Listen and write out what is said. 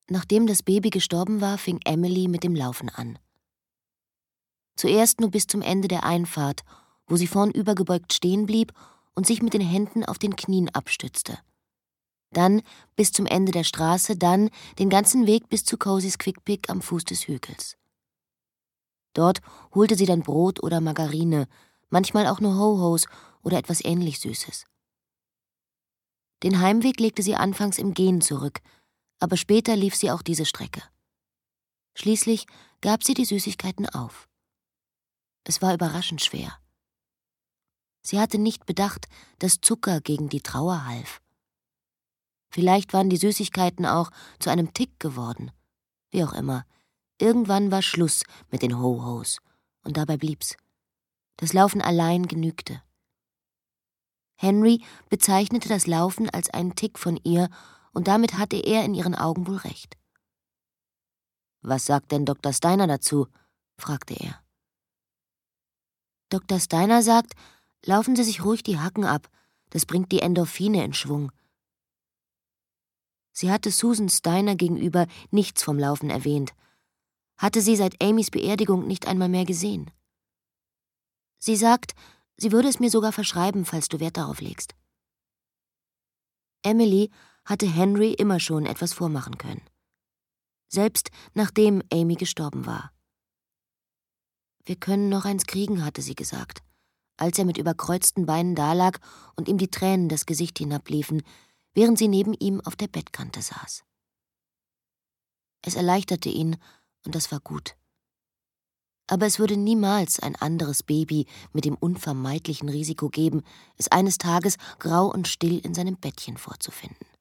Nachdem das Baby gestorben war, fing Emily mit dem Laufen an. Zuerst nur bis zum Ende der Einfahrt, wo sie vornübergebeugt stehen blieb und sich mit den Händen auf den Knien abstützte. Dann bis zum Ende der Straße, dann den ganzen Weg bis zu Cosys Quick Pick am Fuß des Hügels. Dort holte sie dann Brot oder Margarine, manchmal auch nur Ho-Hos oder etwas ähnlich Süßes. Den Heimweg legte sie anfangs im Gehen zurück, aber später lief sie auch diese Strecke. Schließlich gab sie die Süßigkeiten auf. Es war überraschend schwer. Sie hatte nicht bedacht, dass Zucker gegen die Trauer half. Vielleicht waren die Süßigkeiten auch zu einem Tick geworden. Wie auch immer, irgendwann war Schluss mit den Ho-Hos, und dabei blieb's. Das Laufen allein genügte. Henry bezeichnete das Laufen als einen Tick von ihr, und damit hatte er in ihren Augen wohl recht. »Was sagt denn Dr. Steiner dazu?« fragte er. »Dr. Steiner sagt, laufen Sie sich ruhig die Hacken ab, das bringt die Endorphine in Schwung.« Sie hatte Susan Steiner gegenüber nichts vom Laufen erwähnt, hatte sie seit Amys Beerdigung nicht einmal mehr gesehen. Sie sagt, sie würde es mir sogar verschreiben, falls du Wert darauf legst. Emily hatte Henry immer schon etwas vormachen können. Selbst nachdem Amy gestorben war. »Wir können noch eins kriegen«, hatte sie gesagt, als er mit überkreuzten Beinen dalag und ihm die Tränen das Gesicht hinabliefen, während sie neben ihm auf der Bettkante saß. Es erleichterte ihn, und das war gut. Aber es würde niemals ein anderes Baby mit dem unvermeidlichen Risiko geben, es eines Tages grau und still in seinem Bettchen vorzufinden.